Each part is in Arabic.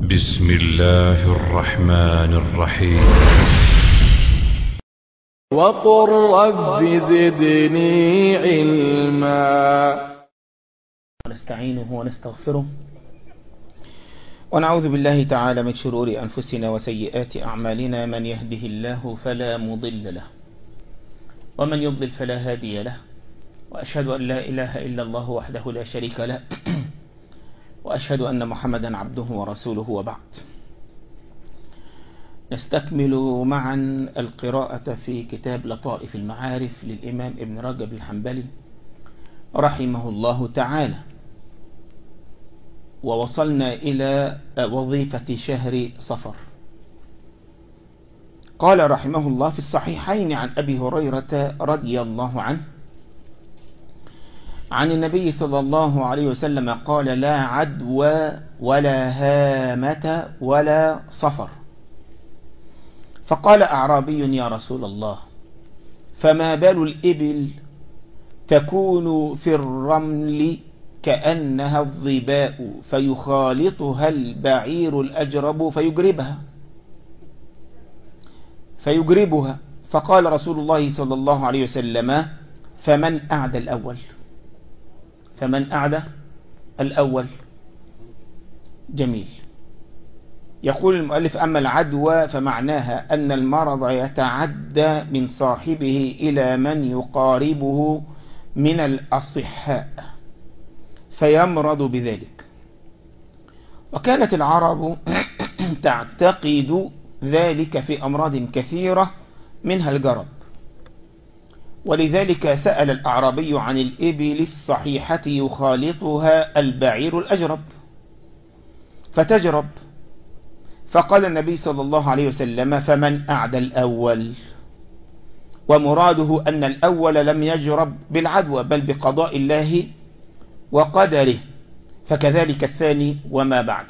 بسم الله الرحمن الرحيم. وقل رب زدني علما. ونستعينه ونستغفره ونعوذ بالله تعالى من شرور أنفسنا وسيئات أعمالنا. من يهده الله فلا مضل له ومن يضلل فلا هادي له، وأشهد أن لا إله إلا الله وحده لا شريك له وأشهد أن محمدا عبده ورسوله، وبعد. نستكمل معا القراءة في كتاب لطائف المعارف للإمام ابن رجب الحنبلي رحمه الله تعالى، ووصلنا إلى وظيفة شهر صفر. قال رحمه الله: في الصحيحين عن أبي هريرة رضي الله عنه عن النبي صلى الله عليه وسلم قال: لا عدوى ولا هامة ولا صفر. فقال أعرابي: يا رسول الله، فما بال الإبل تكون في الرمل كأنها الظباء فيخالطها البعير الأجرب فيجربها. فقال رسول الله صلى الله عليه وسلم: فمن أعدى الأول؟ فمن أعدى الأول؟ جميل. يقول المؤلف: أما العدوى فمعناها أن المرض يتعدى من صاحبه إلى من يقاربه من الأصحاء فيمرض بذلك. وكانت العرب تعتقد ذلك في أمراض كثيرة منها الجرب، ولذلك سأل الأعرابي عن الإبل الصحيحة يخالطها البعير الأجرب فتجرب. فقال النبي صلى الله عليه وسلم: فمن أعدى الأول؟ ومراده أن الأول لم يجرب بالعدوى بل بقضاء الله وقدره، فكذلك الثاني وما بعده.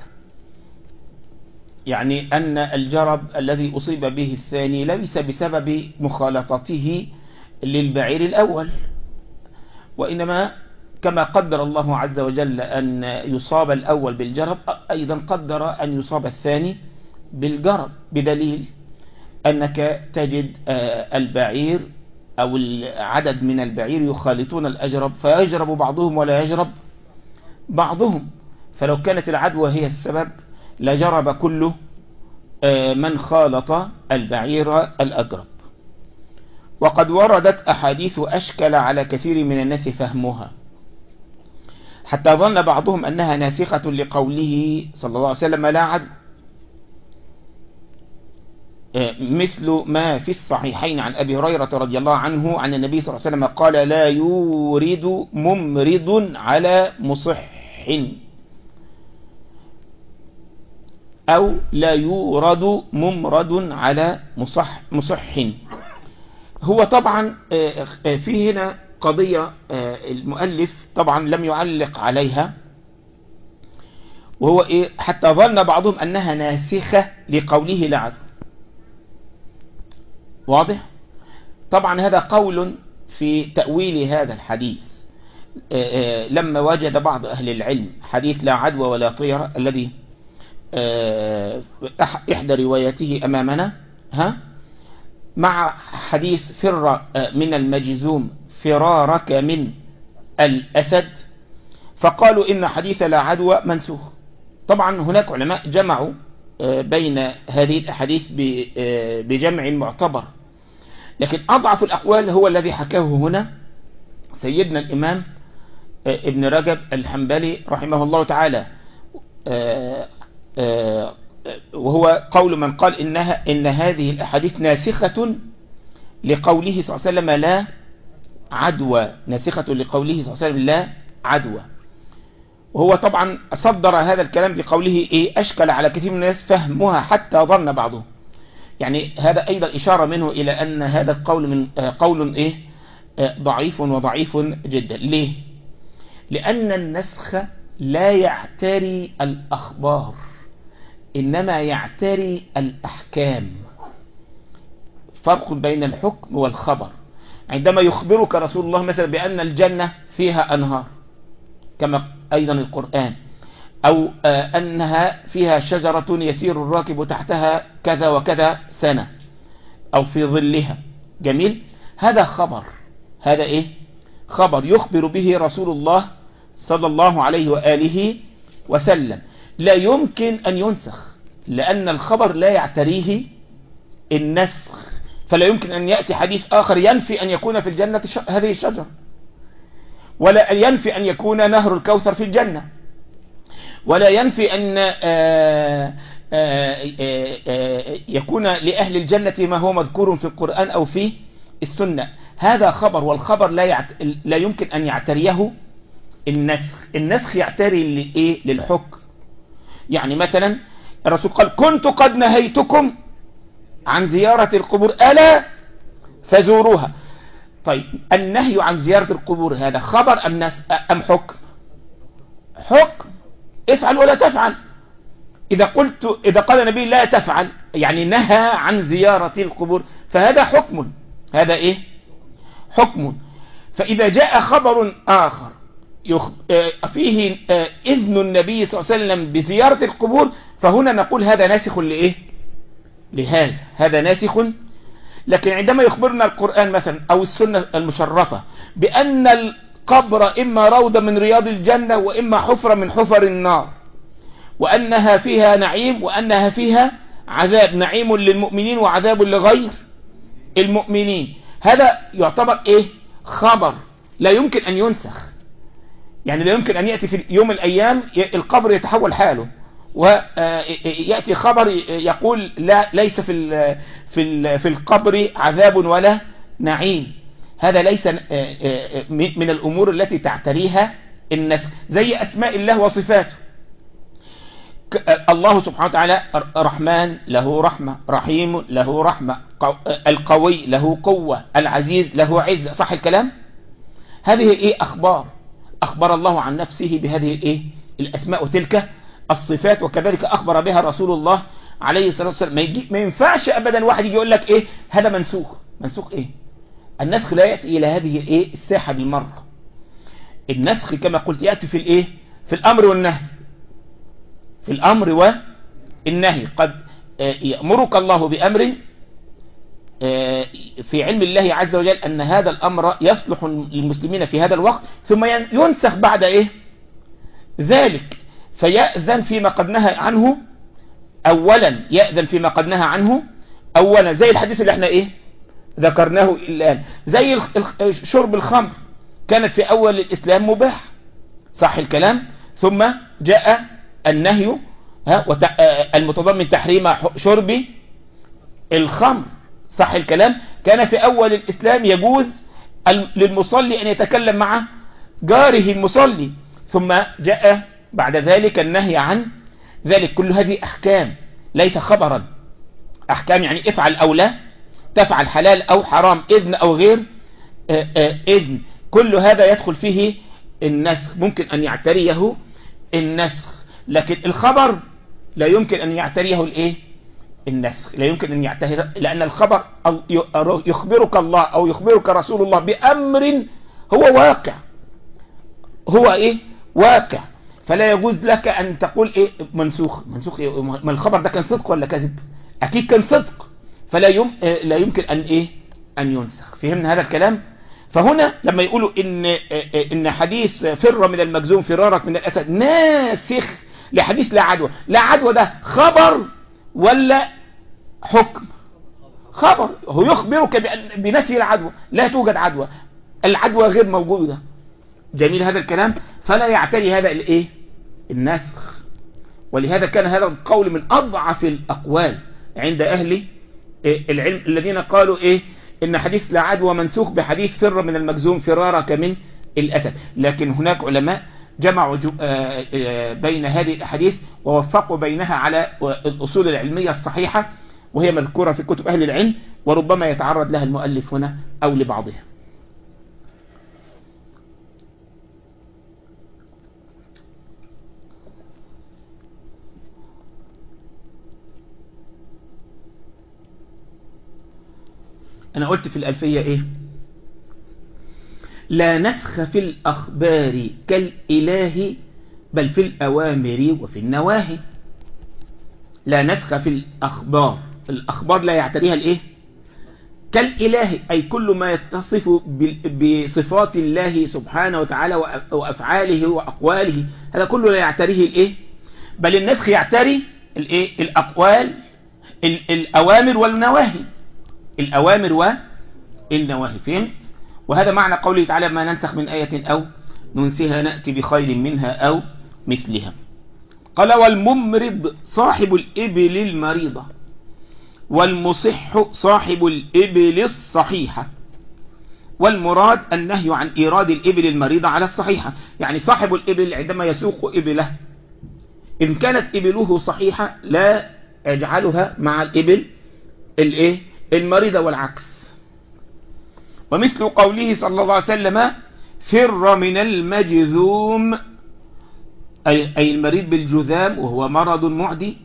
يعني أن الجرب الذي أصيب به الثاني ليس بسبب مخالطته للبعير الأول، وإنما كما قدر الله عز وجل أن يصاب الأول بالجرب أيضا قدر أن يصاب الثاني بالجرب، بدليل أنك تجد البعير أو العدد من البعير يخالطون الأجرب فيجرب بعضهم ولا يجرب بعضهم. فلو كانت العدوى هي السبب لجرب كل من خالط البعير الأجرب. وقد وردت أحاديث أشكل على كثير من الناس فهمها، حتى ظن بعضهم أنها ناسخة لقوله صلى الله عليه وسلم: لا عدو، مثل ما في الصحيحين عن أبي هريرة رضي الله عنه عن النبي صلى الله عليه وسلم قال: لا يورد ممرض على مصح، أو لا يورد ممرض على مصح. هو طبعا في هنا قضية المؤلف طبعا لم يعلق عليها، وهو حتى ظن بعضهم أنها ناسخة لقوله لا عدو. واضح؟ طبعا هذا قول في تأويل هذا الحديث. لما وجد بعض أهل العلم حديث لا عدوى ولا طيرة الذي إحدى روايته أمامنا مع حديث فر من المجزوم فرارك من الأسد، فقالوا إن حديث لا عدوى منسوخ. طبعا هناك علماء جمعوا بين هذه الأحاديث بجمع معتبر، لكن أضعف الأقوال هو الذي حكاه هنا سيدنا الإمام ابن رجب الحنبلي رحمه الله تعالى، وهو قول من قال إن هذه الأحاديث ناسخة لقوله صلى الله عليه وسلم لا عدوى، ناسخة لقوله صلى الله عليه وسلم لا عدوى. وهو طبعا صدر هذا الكلام بقوله أشكل على كثير من الناس فهمها حتى ظن بعضهم. يعني هذا أيضا إشارة منه إلى أن هذا القول من قول ضعيف وضعيف جدا. ليه؟ لأن النسخ لا يعتري الأخبار، إنما يعتري الأحكام. فرق بين الحكم والخبر. عندما يخبرك رسول الله مثلا بأن الجنة فيها أنهار كما أيضا القرآن، أو أنها فيها شجرة يسير الراكب تحتها كذا وكذا سنة أو في ظلها. جميل. هذا خبر. هذا إيه؟ خبر يخبر به رسول الله صلى الله عليه وآله وسلم، لا يمكن أن ينسخ، لأن الخبر لا يعتريه النسخ، فلا يمكن أن يأتي حديث آخر ينفي أن يكون في الجنة هذه الشجرة، ولا ينفي أن يكون نهر الكوثر في الجنة، ولا ينفي أن يكون لأهل الجنة ما هو مذكور في القرآن أو في السنة. هذا خبر، والخبر لا يمكن أن يعتريه النسخ. النسخ يعتري للحكم. يعني مثلا الرسول قال كنت قد نهيتكم عن زيارة القبور ألا فزوروها. طيب النهي عن زيارة القبور هذا خبر أم حكم؟ حكم. افعل ولا تفعل. إذا قال النبي لا تفعل يعني نهى عن زيارة القبور، فهذا حكم. هذا إيه؟ حكم. فإذا جاء خبر آخر فيه إذن النبي صلى الله عليه وسلم بزيارة القبور، فهنا نقول هذا ناسخ لإيه؟ لهذا، هذا ناسخ. لكن عندما يخبرنا القرآن مثلا أو السنة المشرفة بأن القبر إما روضة من رياض الجنة وإما حفرة من حفر النار، وأنها فيها نعيم وأنها فيها عذاب، نعيم للمؤمنين وعذاب لغير المؤمنين، هذا يعتبر إيه؟ خبر لا يمكن أن ينسخ. يعني لا يمكن أن يأتي في يوم من الأيام القبر يتحول حاله ويأتي خبر يقول لا ليس في القبر عذاب ولا نعيم. هذا ليس من الأمور التي تعتريها النسخ. زي أسماء الله وصفاته، الله سبحانه وتعالى رحمن له رحمة، رحيم له رحمة، القوي له قوة، العزيز له عزة. صح الكلام؟ هذه إيه؟ أخبر الله عن نفسه بهذه الإيه؟ الأسماء وتلك الصفات، وكذلك أخبر بها رسول الله عليه الصلاة والسلام. ما ينفعش أبدا واحد يجي يقول لك إيه هذا منسوخ. منسوخ إيه؟ النسخ لا يأتي إلى هذه الإيه؟ الساحة بالمرة. النسخ كما قلت يأتي في الإيه؟ في الأمر والنهي. في الأمر والنهي. قد يأمرك الله بأمر في علم الله عز وجل أن هذا الأمر يصلح للمسلمين في هذا الوقت، ثم ينسخ بعد إيه؟ ذلك، فيأذن فيما قد نهى عنه أولا، يأذن فيما قد نهى عنه أولا، زي الحديث اللي احنا إيه؟ ذكرناه الآن. زي شرب الخمر كانت في أول الإسلام مباح. صح الكلام؟ ثم جاء النهي المتضمن تحريم شرب الخمر. صح الكلام؟ كان في أول الإسلام يجوز للمصلي أن يتكلم مع جاره المصلي، ثم جاء بعد ذلك النهي عن ذلك. كل هذه أحكام ليس خبرا. أحكام يعني افعل أو لا تفعل، حلال أو حرام، إذن أو غير إذن. كل هذا يدخل فيه النسخ، ممكن أن يعتريه النسخ، لكن الخبر لا يمكن أن يعتريه الإيه؟ النسخ. لا يمكن أن يعتريه، لأن الخبر يخبرك الله أو يخبرك رسول الله بأمر هو واقع. هو إيه؟ واقع. فلا يجوز لك أن تقول إيه منسوخ. منسوخ إيه؟ ما الخبر ده كان صدق ولا كذب؟ أكيد كان صدق، فلا لا يمكن أن إيه؟ أن ينسخ. فهمنا هذا الكلام؟ فهنا لما يقولوا إن حديث فر من المجذوم فرارك من الأسد ناسخ لحديث لا عدوى. لا عدوى ده خبر ولا حكم؟ خبر. هو يخبرك بنفي العدوى، لا توجد عدوى، العدوى غير موجودة. جميل هذا الكلام؟ فلا يعتري هذا الايه؟ النسخ. ولهذا كان هذا القول من أضعف الأقوال عند أهل العلم الذين قالوا إيه؟ إن حديث لا عدوى منسوخ بحديث فر من المجذوم فرارك من الأسد. لكن هناك علماء جمعوا بين هذه الأحاديث ووفقوا بينها على الأصول العلمية الصحيحة، وهي مذكورة في كتب أهل العلم، وربما يتعرض لها المؤلف هنا أو لبعضها. أنا قلت في الألفية إيه؟ لا نسخ في الأخبار كالإله بل في الأوامر وفي النواهي. لا نسخ في الأخبار. الأخبار لا يعتريها الإيه؟ كالإله، أي كل ما يتصف بصفات الله سبحانه وتعالى وأفعاله وأقواله، هذا كله لا يعتريه الإيه؟ بل النسخ يعتري الإيه؟ الأقوال، الأوامر والنواهي، الأوامر والنواهي. فهمت؟ وهذا معنى قوله تعالى: ما ننسخ من آية أو ننسها نأتي بخير منها أو مثلها. قال: والممرض صاحب الإبل المريضة، والمصح صاحب الإبل الصحيحة. والمراد النهي عن إيراد الإبل المريضة على الصحيحة، يعني صاحب الإبل عندما يسوق إبله إن كانت إبله صحيحة لا يجعلها مع الإبل الإيه؟ المريضة، والعكس. ومثل قوله صلى الله عليه وسلم: فر من المجذوم، أي المريض بالجذام وهو مرض معدي،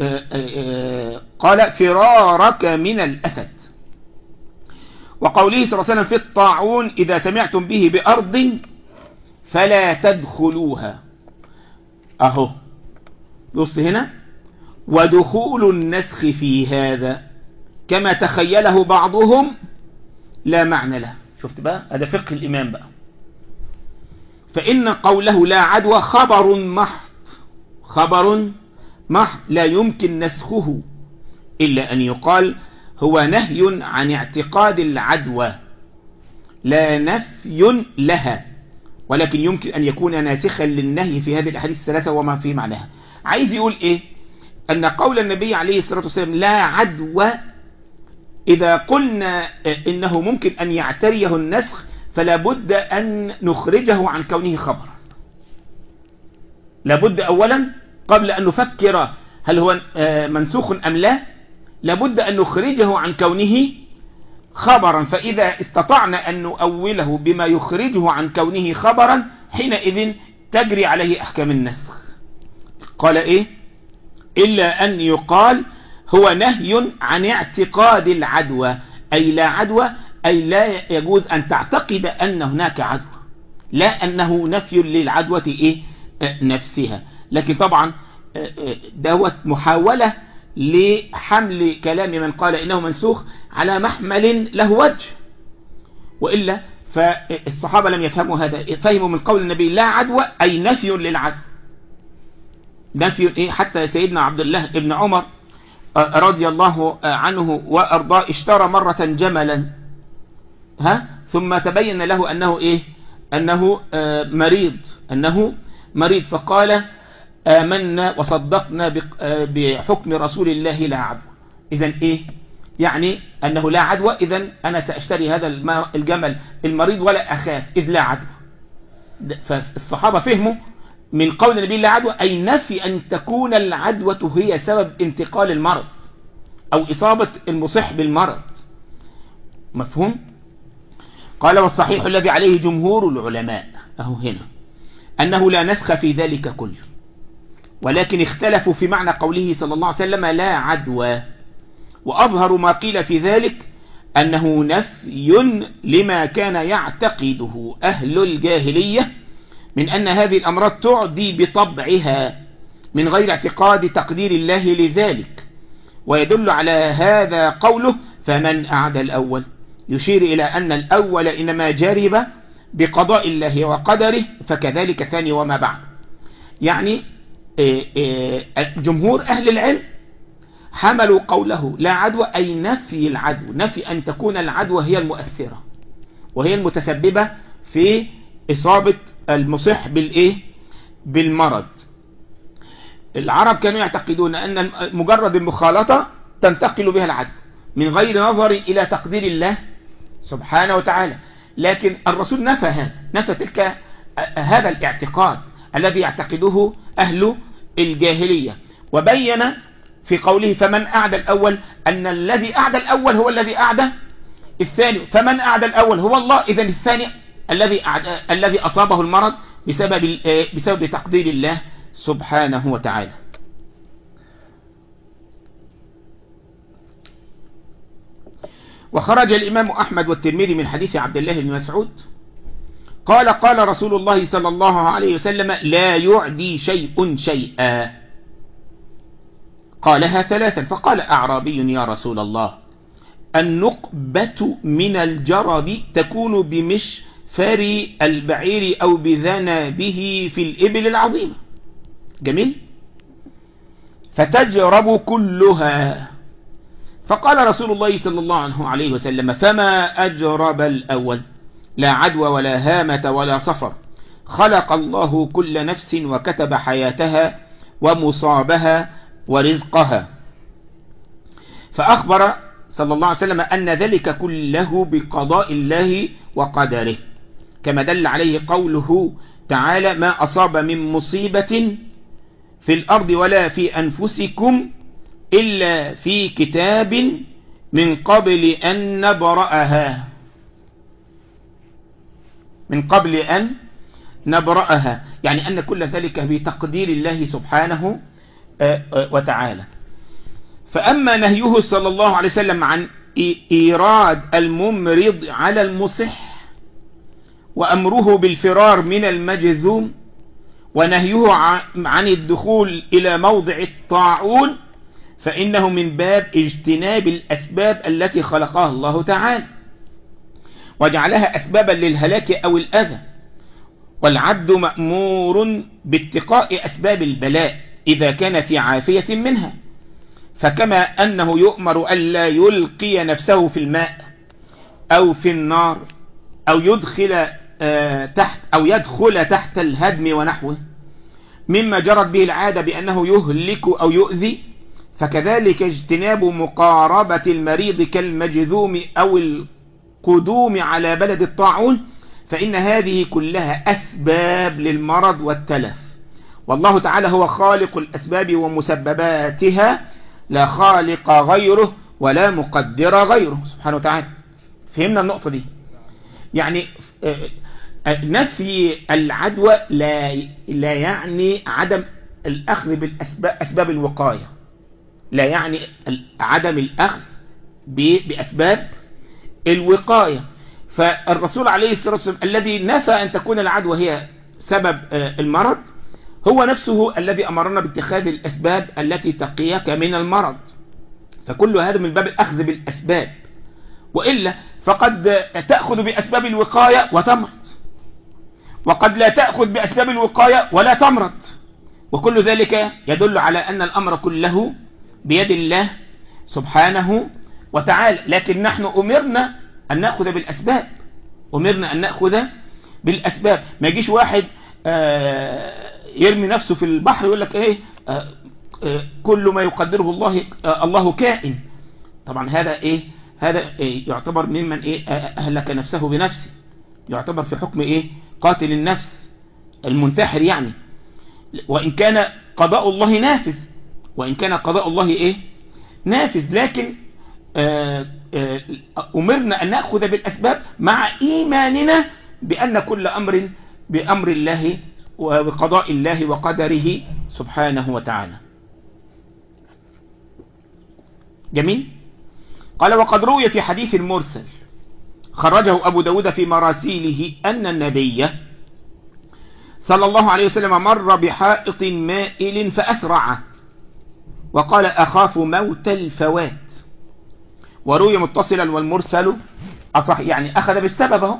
قال: فرارك من الأسد. وقوله صلى الله عليه وسلم في الطاعون: إذا سمعتم به بأرض فلا تدخلوها. أهو بص هنا: ودخول النسخ في هذا كما تخيله بعضهم لا معنى له. شفت بقى؟ هذا فقه الإمام بقى. فإن قوله لا عدوى خبر محض، خبر محض لا يمكن نسخه إلا أن يقال هو نهي عن اعتقاد العدوى لا نفي لها، ولكن يمكن أن يكون ناسخا للنهي في هذه الأحاديث الثلاثة وما في معناها. عايز يقول إيه؟ أن قول النبي عليه الصلاة والسلام لا عدوى، إذا قلنا إنه ممكن أن يعتريه النسخ فلا بد أن نخرجه عن كونه خبر. لابد أولا قبل أن نفكر هل هو منسوخ أم لا، لابد أن نخرجه عن كونه خبرا. فإذا استطعنا أن نؤوله بما يخرجه عن كونه خبرا حينئذ تجري عليه أحكام النسخ. قال إيه؟ إلا أن يقال هو نهي عن اعتقاد العدوى، أي لا عدوى، أي لا يجوز أن تعتقد أن هناك عدوى، لا أنه نفي للعدوى إيه؟ نفسها. لكن طبعا دوت محاولة لحمل كلام من قال إنه منسوخ على محمل له وجه، وإلا فالصحابة لم يفهموا هذا، فهموا من قول النبي لا عدوى أي نفي للعدوى، نفي إيه؟ حتى سيدنا عبد الله ابن عمر رضي الله عنه وأرضاه اشترى مرة جملا، ثم تبين له أنه إيه؟ أنه مريض، فقال آمنا وصدقنا بحكم رسول الله لا عدوى. إذن إيه؟ يعني أنه لا عدوى، إذن أنا سأشتري هذا الجمل المريض ولا أخاف إذ لا عدوى. فالصحابة فهموا من قول النبي لا عدوى أي نفي أن تكون العدوى هي سبب انتقال المرض أو إصابة المصح بالمرض. مفهوم؟ قال: والصحيح الذي عليه جمهور العلماء أهو هنا أنه لا نسخ في ذلك كله، ولكن اختلفوا في معنى قوله صلى الله عليه وسلم لا عدوى. وأظهر ما قيل في ذلك أنه نفي لما كان يعتقده أهل الجاهلية من أن هذه الأمراض تعدي بطبعها من غير اعتقاد تقدير الله لذلك. ويدل على هذا قوله فمن أعدى الأول، يشير إلى أن الأول إنما جرب بقضاء الله وقدره، فكذلك الثاني وما بعد. يعني جمهور أهل العلم حملوا قوله لا عدوى أي نفي العدوى، نفي أن تكون العدوى هي المؤثرة وهي المتسببة في إصابة المصح بالمرض. العرب كانوا يعتقدون أن مجرد المخالطة تنتقل بها العدوى من غير نظر إلى تقدير الله سبحانه وتعالى، لكن الرسول نفى تلك هذا الاعتقاد الذي يعتقده أهل الجاهلية، وبين في قوله فمن أعدى الأول أن الذي أعدى الأول هو الذي أعدى الثاني، فمن أعدى الأول هو الله، إذن الثاني الذي أصابه المرض بسبب تقدير الله سبحانه وتعالى. وخرج الإمام أحمد والترمذي من حديث عبد الله بن مسعود قال قال رسول الله صلى الله عليه وسلم لا يعدي شيء شيئا. قالها 3. فقال أعرابي يا رسول الله النقبة من الجرب تكون بمشفر البعير أو بذنبه في الإبل العظيمة. جميل. فتجرب كلها. فقال رسول الله صلى الله عليه وسلم فما أجرب الأول؟ لا عدوى ولا هامة ولا صفر، خلق الله كل نفس وكتب حياتها ومصابها ورزقها. فأخبر صلى الله عليه وسلم أن ذلك كله بقضاء الله وقدره، كما دل عليه قوله تعالى ما أصاب من مصيبة في الأرض ولا في أنفسكم إلا في كتاب من قبل أن نبرأها. من قبل أن نبرأها يعني أن كل ذلك بتقدير الله سبحانه وتعالى. فأما نهيه صلى الله عليه وسلم عن إيراد الممرض على المصح وأمره بالفرار من المجذوم ونهيه عن الدخول إلى موضع الطاعون فإنه من باب اجتناب الأسباب التي خلقها الله تعالى وجعلها أسبابا للهلاك أو الأذى، والعبد مأمور باتقاء أسباب البلاء إذا كان في عافية منها، فكما أنه يؤمر ألا يلقي نفسه في الماء أو في النار أو يدخل تحت الهدم ونحوه مما جرت به العادة بأنه يهلك أو يؤذي، فكذلك اجتناب مقاربة المريض كالمجذوم أو القدوم على بلد الطاعون، فإن هذه كلها أسباب للمرض والتلف، والله تعالى هو خالق الأسباب ومسبباتها لا خالق غيره ولا مقدر غيره سبحانه وتعالى. فهمنا النقطة دي؟ يعني نفي العدوى لا يعني عدم الأخذ بأسباب الوقاية، لا يعني عدم الأخذ بأسباب الوقاية. فالرسول عليه الصلاة والسلام الذي نفى أن تكون العدوى هي سبب المرض هو نفسه الذي أمرنا باتخاذ الأسباب التي تقيك من المرض، فكل هذا من باب الأخذ بالأسباب، وإلا فقد تأخذ بأسباب الوقاية وتمرض، وقد لا تأخذ بأسباب الوقاية ولا تمرض، وكل ذلك يدل على أن الأمر كله بيد الله سبحانه وتعالى. لكن نحن أمرنا أن نأخذ بالأسباب، أمرنا أن نأخذ بالأسباب. ما يجيش واحد يرمي نفسه في البحر يقول لك إيه كل ما يقدره الله كائن. طبعا هذا يعتبر ممن أهلك نفسه بنفسه، يعتبر في حكم قاتل النفس المنتحر يعني، وإن كان قضاء الله نافذ، وإن كان قضاء الله نافذ، لكن أمرنا أن نأخذ بالأسباب مع إيماننا بأن كل أمر بأمر الله وبقضاء الله وقدره سبحانه وتعالى. جميل. قال وقد روي في حديث المرسل خرجه أبو داود في مراسيله أن النبي صلى الله عليه وسلم مر بحائط مائل فأسرعه وقال أخاف موت الفوات. وروي متصلا والمرسل أصح، يعني أخذ بالسبب.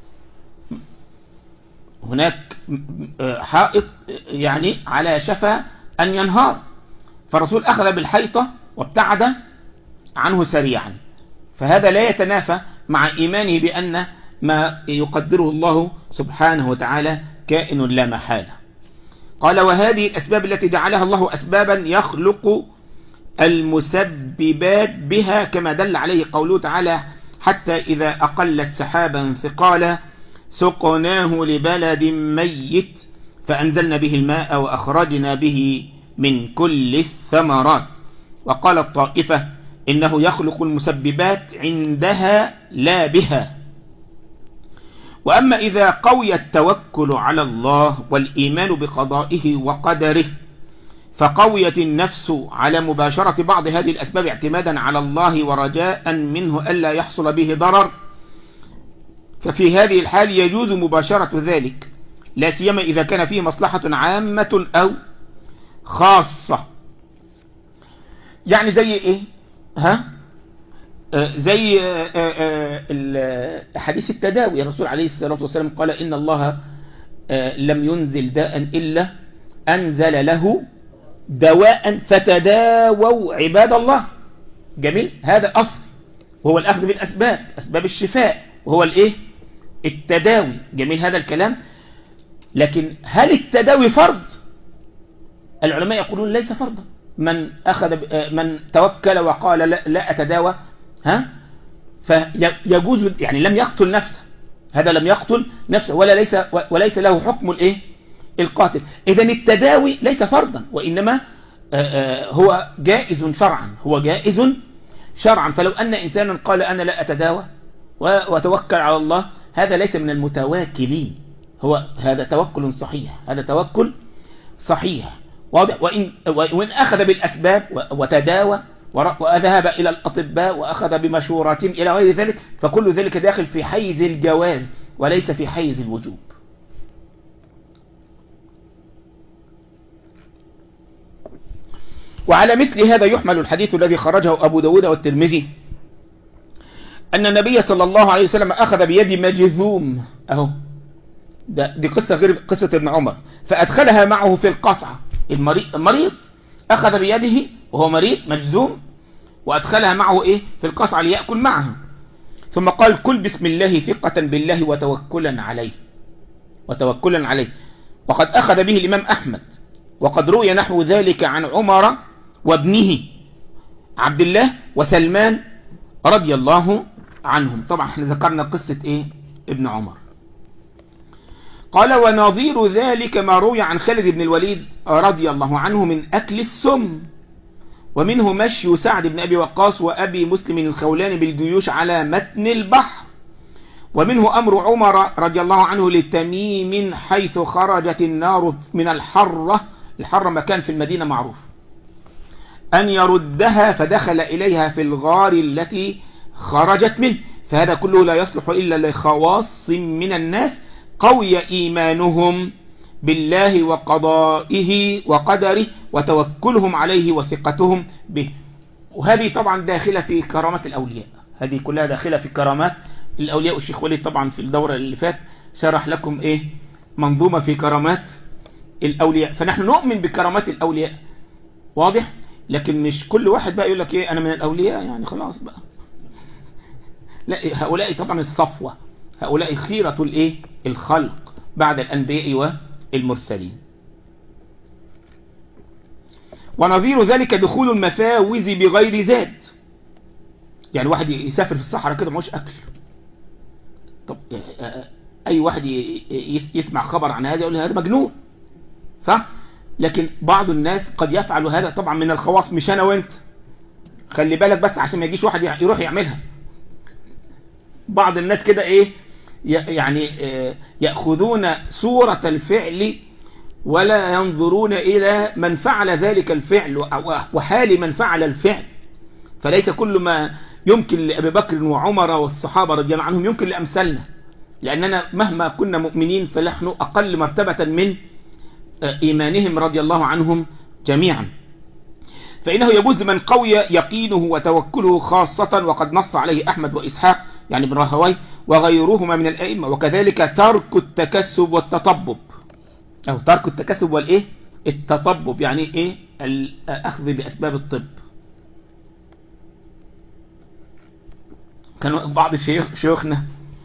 هناك حائط يعني على شفا أن ينهار، فالرسول أخذ بالحيطة وابتعد عنه سريعا، فهذا لا يتنافى مع إيمانه بأن ما يقدره الله سبحانه وتعالى كائن لا محالة. قال وهذه الأسباب التي جعلها الله أسبابا يخلق المسببات بها، كما دل عليه قوله تعالى حتى إذا أقلت سحابا ثقالا سقناه لبلد ميت فأنزلنا به الماء وأخرجنا به من كل الثمرات. وقال الطائفة إنه يخلق المسببات عندها لا بها. وأما إذا قوي التوكل على الله والإيمان بقضائه وقدره فقويت النفس على مباشرة بعض هذه الأسباب اعتمادا على الله ورجاء منه ألا يحصل به ضرر، ففي هذه الحال يجوز مباشرة ذلك، لا سيما إذا كان فيه مصلحة عامة أو خاصة. يعني زي إيه؟ زي حديث التداوي. الرسول عليه الصلاة والسلام قال إن الله لم ينزل داء إلا أنزل له دواء فتداووا عباد الله. جميل، هذا أصل، وهو الأخذ بالأسباب، أسباب الشفاء، وهو الإيه؟ التداوي. جميل هذا الكلام. لكن هل التداوي فرض؟ العلماء يقولون ليس فرضا. من توكل وقال لا أتداوى فيجوز، يعني لم يقتل نفسه، هذا لم يقتل نفسه وليس له حكم الإيه؟ القاتل. إذن التداوي ليس فرضا، وإنما هو جائز شرعا، هو جائز شرعا. فلو أن إنسانا قال أنا لا أتداوى وتوكل على الله، هذا ليس من المتواكلين، هو هذا توكل صحيح، هذا توكل صحيح واضح. وإن أخذ بالأسباب وتداوى وذهب إلى الأطباء وأخذ بمشوراتهم إلى غير ذلك، فكل ذلك داخل في حيز الجواز وليس في حيز الوجوب. وعلى مثل هذا يحمل الحديث الذي خرجه أبو داود والترمذي أن النبي صلى الله عليه وسلم أخذ بيد مجذوم، دي قصة غير قصة ابن عمر، فأدخلها معه في القصعة. المريض أخذ بيده وهو مريض مجذوم وأدخلها معه في القصعة ليأكل معها، ثم قال كل بسم الله ثقة بالله وتوكلا عليه. وقد أخذ به الإمام أحمد، وقد روي نحو ذلك عن عمر وابنه عبد الله وسلمان رضي الله عنهم. طبعا احنا ذكرنا قصة ابن عمر. قال ونظير ذلك ما روي عن خالد بن الوليد رضي الله عنه من أكل السم، ومنه مشي سعد بن أبي وقاص وأبي مسلم الخولاني بالجيوش على متن البحر، ومنه أمر عمر رضي الله عنه لتميم حيث خرجت النار من الحرة مكان في المدينة معروف، أن يردها فدخل إليها في الغار التي خرجت منه. فهذا كله لا يصلح إلا لخواص من الناس قوي إيمانهم بالله وقضائه وقدره وتوكلهم عليه وثقتهم به. وهذه طبعا داخلة في كرامات الأولياء، هذه كلها داخلة في كرامات الأولياء. والشيخ وليد طبعا في الدورة اللي فات شرح لكم منظومة في كرامات الأولياء. فنحن نؤمن بكرامات الأولياء واضح، لكن مش كل واحد بقى يقول لك أنا من الأولياء يعني خلاص بقى. لا، هؤلاء طبعا الصفوة، هؤلاء خيرة الخلق بعد الأنبياء والمرسلين. ونظير ذلك دخول المفاوز بغير زاد، يعني واحد يسافر في الصحراء كده ماهوش أكل. طب أي واحد يسمع خبر عن هذا يقول هذا مجنون، صح؟ لكن بعض الناس قد يفعل هذا طبعا من الخواص، مش أنا وانت، خلي بالك بس عشان ما يجيش واحد يروح يعملها. بعض الناس كده يعني يأخذون صورة الفعل ولا ينظرون إلى من فعل ذلك الفعل وحال من فعل الفعل. فليس كل ما يمكن لأبي بكر وعمر والصحابة رضي الله عنهم يمكن لأمثالنا، لأننا مهما كنا مؤمنين فنحن أقل مرتبة من إيمانهم رضي الله عنهم جميعا. فإنه يجوز من قوي يقينه وتوكله خاصة، وقد نص عليه أحمد وإسحاق يعني ابن راهويه وغيرهما من الأئمة. وكذلك ترك التكسب والتطبب، أو ترك التكسب التطبب يعني الأخذ بأسباب الطب. كان بعض شيوخنا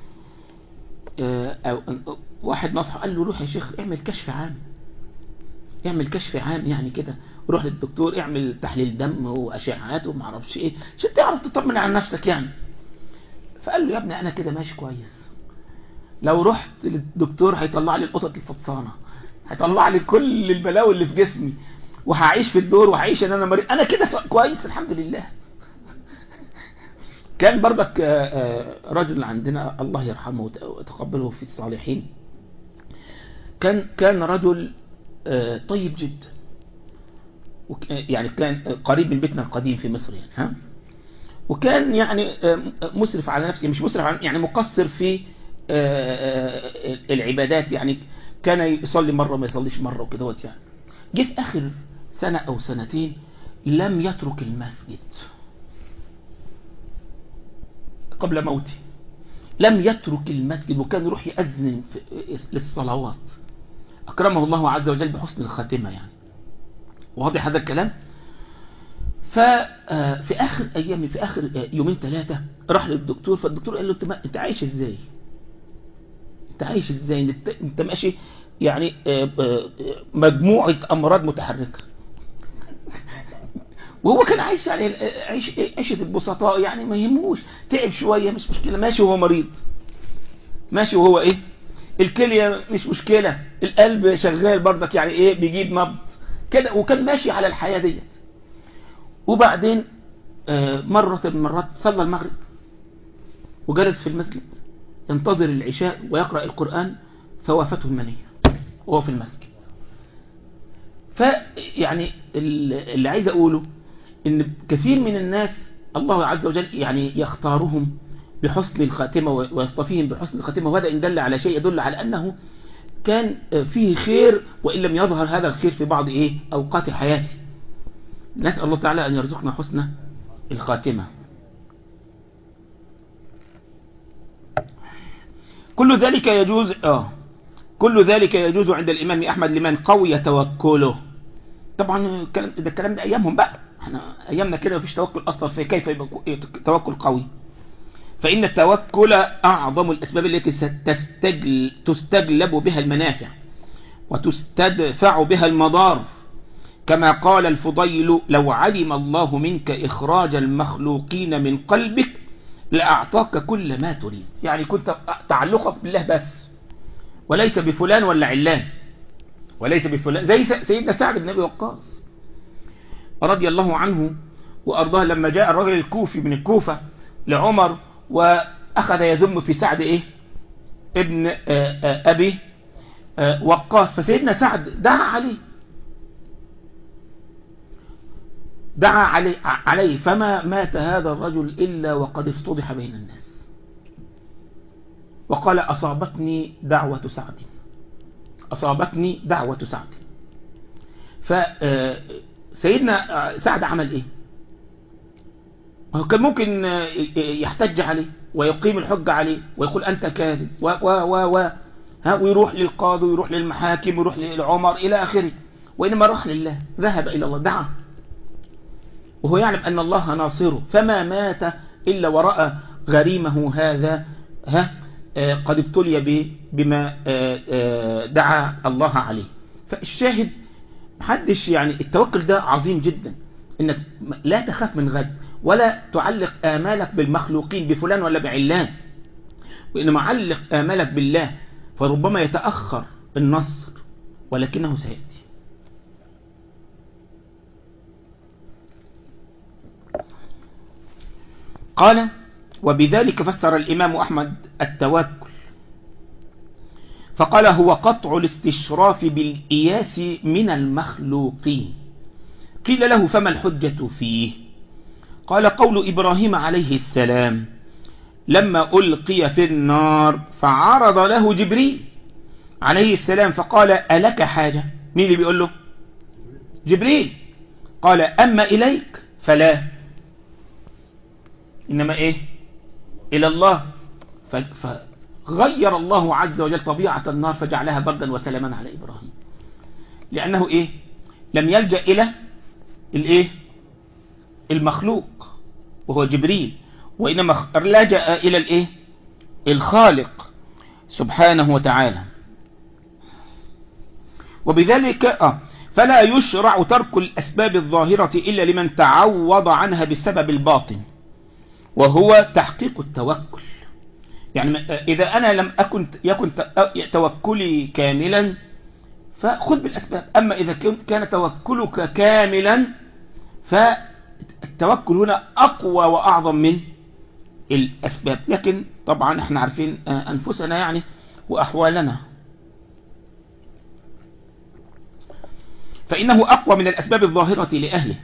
واحد نصح قال له روح يا شيخ اعمل كشف عام، اعمل كشف عام يعني كده، روح للدكتور اعمل تحليل دم وأشعات وما اعرفش عشان تعرف تطمن على نفسك يعني. فقال له يا ابني انا كده ماشي كويس، لو رحت للدكتور هيطلع لي القطط الفطسانه، هيطلع لي كل البلاوي اللي في جسمي، وهعيش في الدور وهعيش ان انا مريض، انا كده كويس الحمد لله. كان برضك رجل عندنا الله يرحمه وتقبله في الصالحين، كان رجل طيب جدا، يعني كان قريب من بيتنا القديم في مصر يعني وكان يعني مسرف على نفسه، مش مسرف يعني مقصر في العبادات، يعني كان يصلي مرة ما يصليش مرة وكده يعني. جه في آخر سنة أو سنتين لم يترك المسجد قبل موته، لم يترك المسجد، وكان يروح يأذن للصلوات. أكرمه الله عز وجل بحسن الخاتمة يعني. واضح هذا الكلام؟ ففي آخر أيام، في آخر يومين ثلاثة راح للدكتور، فالدكتور قال له أنت عايش إزاي؟ أنت عايش إزاي؟ أنت ماشي يعني مجموعة أمراض متحركة. وهو كان عايش يعني عيشة البسطاء، يعني ما يهموش، تعب شوية مش مشكلة، ماشي وهو مريض، ماشي وهو إيه، الكلية مش مشكلة، القلب شغال برضك يعني إيه، بيجيب نبض كده، وكان ماشي على الحياة ديت. وبعدين مرة من المرات صلى المغرب وجلس في المسجد ينتظر العشاء ويقرأ القرآن، فوافته المنية وهو في المسجد. فيعني اللي عايز أقوله إن كثير من الناس الله عز وجل يعني يختارهم بحسن الخاتمة ويصطفيهم بحسن الخاتمة، وهذا إن دل على شيء يدل على أنه كان فيه خير، وإن لم يظهر هذا الخير في بعض أوقات حياته. نسأل الله تعالى أن يرزقنا حسن الخاتمة. كل ذلك يجوز عند الإمام أحمد لمن قوي توكله. طبعا ده الكلام ده أيامهم بقى، احنا أيامنا كده مفيش توكل أصلا، فكيف يبقى توكل قوي؟ فإن التوكل أعظم الأسباب التي تستجلب بها المنافع وتستدفع بها المضار، كما قال الفضيل: لو علم الله منك إخراج المخلوقين من قلبك لأعطاك كل ما تريد. يعني كنت تعلقك بالله بس، وليس بفلان ولا علان، وليس بفلان، زي سيدنا سعد بن أبي وقاص رضي الله عنه وأرضاه، لما جاء الرجل الكوفي من الكوفة لعمر وأخذ يذم في سعد ابن أبي وقاص، فسيدنا سعد دعا عليه فما مات هذا الرجل إلا وقد افتضح بين الناس، وقال: أصابتني دعوة سعد. فسيدنا سعد عمل إيه؟ كان ممكن يحتج عليه ويقيم الحج عليه ويقول أنت كاذب ويروح للقاضي ويروح للمحاكم ويروح لعمر إلى آخره، وإنما راح لله، ذهب إلى الله، دعا وهو يعلم أن الله ناصره، فما مات إلا ورأى غريمه هذا قد ابتلي بما دعا الله عليه. فالشاهد محدش، يعني التوكل ده عظيم جدا، إنك لا تخاف من غد ولا تعلق آمالك بالمخلوقين بفلان ولا بعلان، وإنما علق آمالك بالله، فربما يتأخر النصر ولكنه سيأتي. قال: وبذلك فسر الإمام أحمد التوكل فقال: هو قطع الاستشراف بالإياس من المخلوقين. قيل له: فما الحجة فيه؟ قال: قول إبراهيم عليه السلام لما ألقي في النار فعرض له جبريل عليه السلام فقال: ألك حاجة؟ مين اللي بيقول له؟ جبريل. قال: أما إليك فلا، إنما إلى الله. فغير الله عز وجل طبيعة النار فجعلها بردا وسلاما على إبراهيم، لأنه لم يلجأ إلى المخلوق وهو جبريل، وإنما لجأ إلى الخالق سبحانه وتعالى. وبذلك فلا يشرع ترك الأسباب الظاهرة إلا لمن تعوض عنها بالسبب الباطن، وهو تحقيق التوكل. يعني إذا أنا لم يكن توكلي كاملا فخذ بالأسباب، أما إذا كان توكلك كاملا فالتوكل هنا أقوى وأعظم من الأسباب. لكن طبعا احنا عارفين أنفسنا يعني وأحوالنا، فإنه أقوى من الأسباب الظاهرة لأهله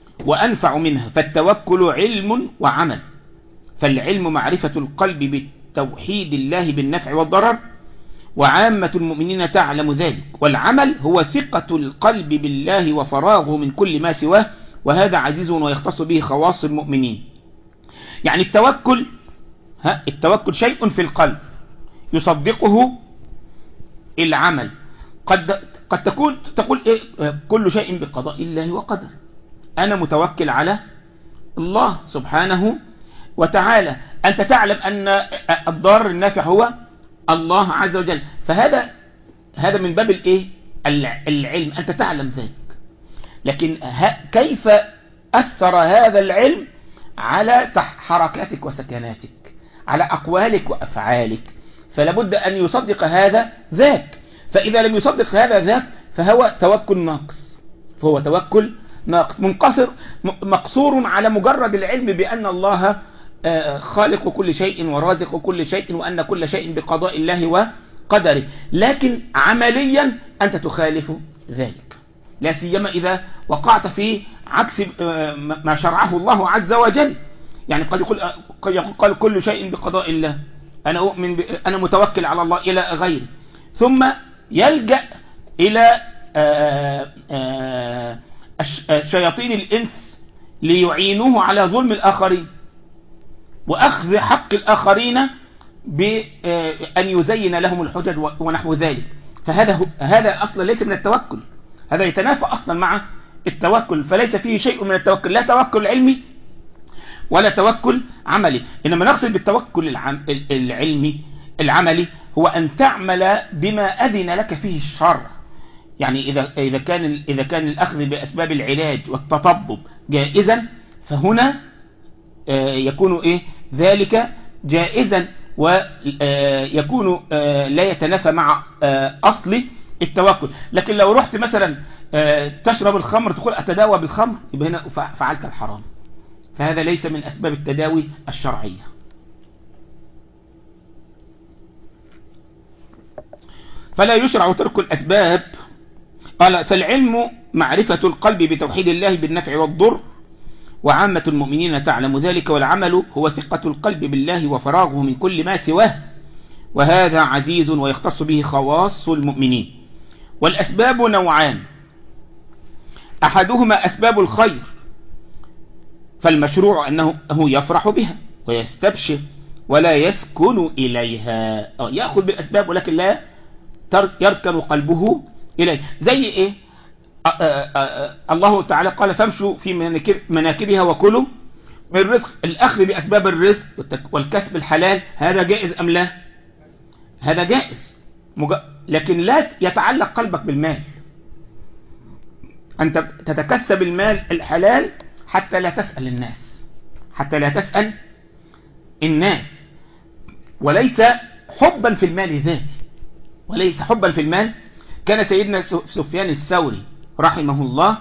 وأنفع منها. فالتوكل علم وعمل، فالعلم معرفة القلب بتوحيد الله بالنفع والضرر، وعامة المؤمنين تعلم ذلك. والعمل هو ثقة القلب بالله وفراغه من كل ما سواه، وهذا عزيز ويختص به خواص المؤمنين. يعني التوكل شيء في القلب يصدقه العمل. قد تقول إيه؟ كل شيء بقضاء الله وقدر. أنا متوكل على الله سبحانه وتعالى. أنت تعلم أن الضار النافع هو الله عز وجل، فهذا من باب العلم، أنت تعلم ذلك. لكن كيف أثر هذا العلم على حركاتك وسكناتك، على أقوالك وأفعالك؟ فلابد أن يصدق هذا ذاك. فإذا لم يصدق هذا ذاك فهو توكل ناقص، مقصور على مجرد العلم بأن الله خالق كل شيء ورازق كل شيء، وأن كل شيء بقضاء الله وقدره. لكن عمليا أنت تخالف ذلك، لا سيما إذا وقعت في عكس ما شرعه الله عز وجل. يعني قد يقول كل شيء بقضاء الله، أنا أؤمن أنا متوكل على الله إلى غيره، ثم يلجأ إلى شياطين الإنس ليعينوه على ظلم الآخرين وأخذ حق الآخرين بأن يزين لهم الحجج ونحو ذلك. فهذا أصلا ليس من التوكل، هذا يتنافى أصلا مع التوكل، فليس فيه شيء من التوكل، لا توكل علمي ولا توكل عملي. إنما نقصد بالتوكل العملي هو أن تعمل بما أذن لك فيه الشرع. يعني إذا كان الأخذ بأسباب العلاج والتطبب جائزا، فهنا يكون ذلك جائزا، ويكون لا يتنافى مع أصل التوكل. لكن لو رحت مثلا تشرب الخمر تقول أتداوى بالخمر، يبقى هنا فعلت الحرام، فهذا ليس من أسباب التداوي الشرعية. فلا يشرع ترك الأسباب. قال فالعلم معرفة القلب بتوحيد الله بالنفع والضر، وعامة المؤمنين تعلم ذلك. والعمل هو ثقة القلب بالله وفراغه من كل ما سواه، وهذا عزيز ويختص به خواص المؤمنين. والأسباب نوعان: أحدهما أسباب الخير، فالمشروع أنه يفرح بها ويستبشر ولا يسكن إليها، يأخذ بالأسباب ولكن لا يركن قلبه إليه. زي إيه؟ الله تعالى قال فامشوا في مناكبها وكلوا من الرزق. الأخذ بأسباب الرزق والكسب الحلال هذا جائز أم لا؟ هذا جائز، لكن لا يتعلق قلبك بالمال. أنت تتكسب المال الحلال حتى لا تسأل الناس، وليس حبا في المال ذاتي، كان سيدنا سفيان الثوري رحمه الله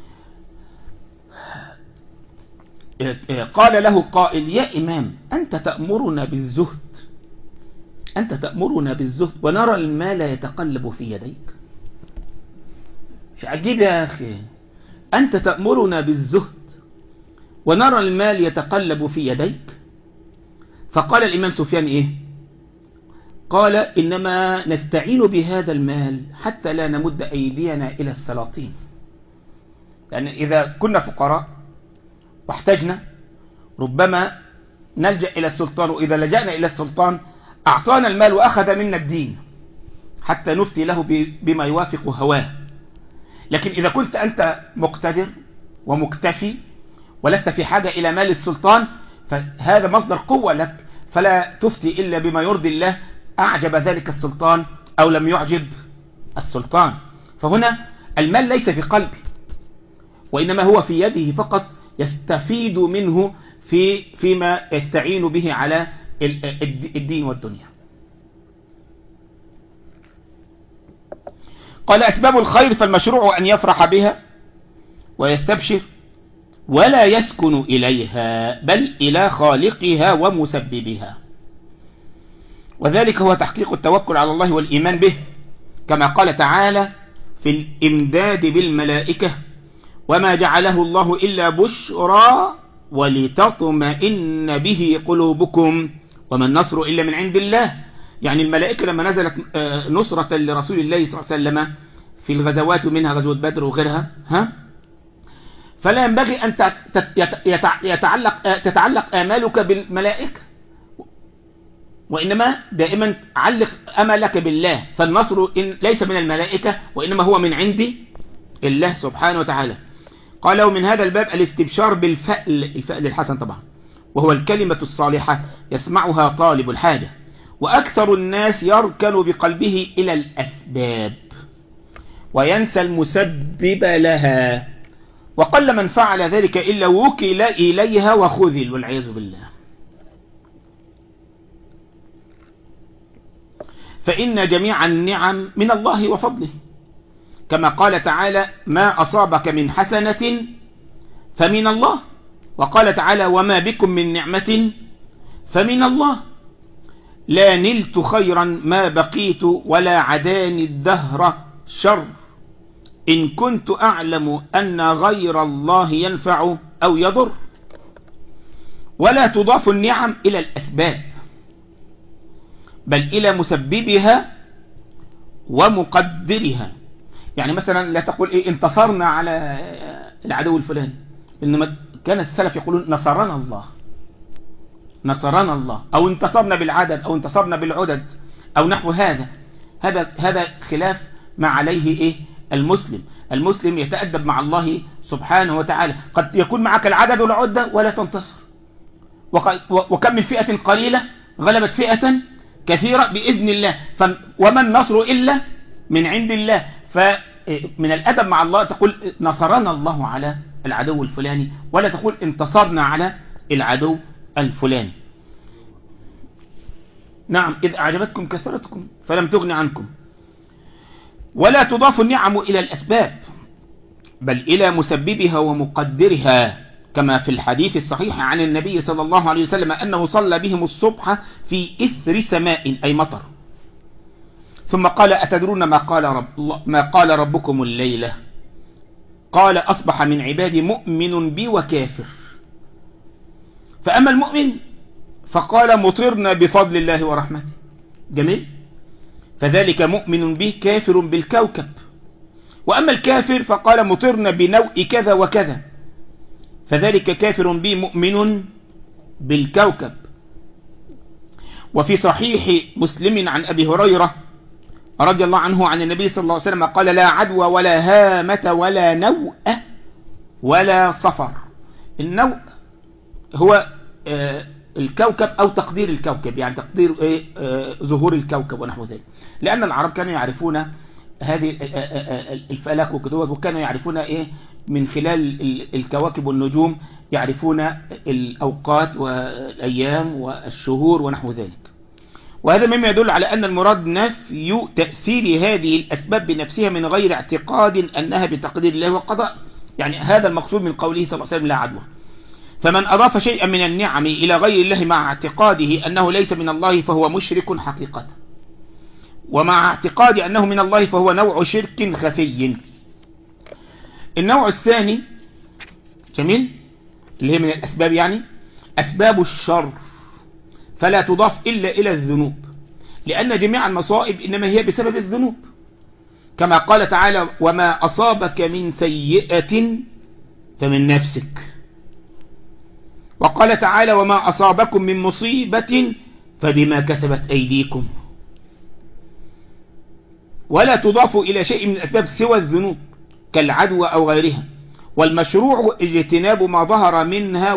قال له قائل: يا إمام، أنت تأمرنا بالزهد ونرى المال يتقلب في يديك. مش عجيب يا أخي؟ أنت تأمرنا بالزهد ونرى المال يتقلب في يديك. فقال الإمام سفيان إيه؟ قال: إنما نستعين بهذا المال حتى لا نمد أيدينا إلى السلاطين. يعني إذا كنا فقراء واحتجنا ربما نلجأ إلى السلطان، وإذا لجأنا إلى السلطان أعطانا المال وأخذ منا الدين حتى نفتي له بما يوافق هواه. لكن إذا كنت أنت مقتدر ومكتفي ولست في حاجة إلى مال السلطان، فهذا مصدر قوة لك، فلا تفتي إلا بما يرضي الله، أعجب ذلك السلطان أو لم يعجب السلطان. فهنا المال ليس في قلبي، وإنما هو في يده فقط، يستفيد منه فيما يستعين به على الدين والدنيا. قال: أسباب الخير فالمشروع أن يفرح بها ويستبشر ولا يسكن إليها، بل إلى خالقها ومسببها. وذلك هو تحقيق التوكل على الله والإيمان به، كما قال تعالى في الإمداد بالملائكة: وما جعله الله إلا بشرى ولتطمئن به قلوبكم وما النصر إلا من عند الله. يعني الملائكة لما نزلت نصرة لرسول الله صلى الله عليه وسلم في الغزوات ومنها غزوة بدر وغيرها فلا ينبغي أن تتعلق آمالك بالملائكة، وإنما دائما علق أملك بالله. فالنصر ليس من الملائكة وإنما هو من عند الله سبحانه وتعالى. قال ومن هذا الباب الاستبشار الفأل الحسن طبعا، وهو الكلمة الصالحة يسمعها طالب الحاجة، وأكثر الناس يركن بقلبه إلى الأسباب وينسى المسبب لها، وقل من فعل ذلك إلا وكل إليها وخذل والعياذ بالله. فإن جميع النعم من الله وفضله، كما قال تعالى ما أصابك من حسنة فمن الله، وقال تعالى وما بكم من نعمة فمن الله، لا نلت خيرا ما بقيت ولا عداني الدهر شر، إن كنت أعلم أن غير الله ينفع أو يضر. ولا تضاف النعم إلى الأسباب بل إلى مسببها ومقدرها. يعني مثلا لا تقول انتصرنا على العدو الفلاني، إنما كان السلف يقولون نصرنا الله، نصرنا الله، أو انتصرنا بالعدد أو انتصرنا بالعدد أو نحو هذا. هذا خلاف ما عليه المسلم يتأدب مع الله سبحانه وتعالى. قد يكون معك العدد والعدة ولا تنتصر، وكم من فئة قليلة غلبت فئة كثيرة بإذن الله. وما النصر إلا من عند الله. فمن الأدب مع الله تقول نصرنا الله على العدو الفلاني، ولا تقول انتصرنا على العدو الفلاني. نعم إذ أعجبتكم كثرتكم فلم تغن عنكم. ولا تضاف النعم إلى الأسباب بل إلى مسببها ومقدرها، كما في الحديث الصحيح عن النبي صلى الله عليه وسلم أنه صلى بهم الصبح في إثر سماء أي مطر، ثم قال أتدرون ما قال ربكم الليلة؟ قال أصبح من عبادي مؤمن بي وكافر. فأما المؤمن فقال مطرنا بفضل الله ورحمته، جميل، فذلك مؤمن به كافر بالكوكب. وأما الكافر فقال مطرنا بنوء كذا وكذا، فذلك كافر به مؤمن بالكوكب. وفي صحيح مسلم عن أبي هريرة رضي الله عنه عن النبي صلى الله عليه وسلم قال لا عدوى ولا هامة ولا نوء ولا صفر. النوء هو الكوكب أو تقدير الكوكب، يعني تقدير ظهور الكوكب ونحو ذلك، لأن العرب كانوا يعرفون هذه الفلك وكذا، وكانوا يعرفون من خلال الكواكب والنجوم يعرفون الأوقات والأيام والشهور ونحو ذلك. وهذا مما يدل على أن المراد نفي تأثير هذه الأسباب بنفسها من غير اعتقاد أنها بتقدير الله وقضاء. يعني هذا المقصود من قوله صلى الله عليه وسلم لا عدوى. فمن أضاف شيئا من النعم إلى غير الله مع اعتقاده أنه ليس من الله فهو مشرك حقيقة، ومع اعتقاد أنه من الله فهو نوع شرك خفي. النوع الثاني جميل اللي هي من الأسباب، يعني أسباب الشر، فلا تضاف إلا إلى الذنوب، لأن جميع المصائب إنما هي بسبب الذنوب، كما قال تعالى وما أصابك من سيئة فمن نفسك، وقال تعالى وما أصابكم من مصيبة فبما كسبت أيديكم. ولا تضاف إلى شيء من الأسباب سوى الذنوب كالعدوى أو غيرها. والمشروع اجتناب ما ظهر منها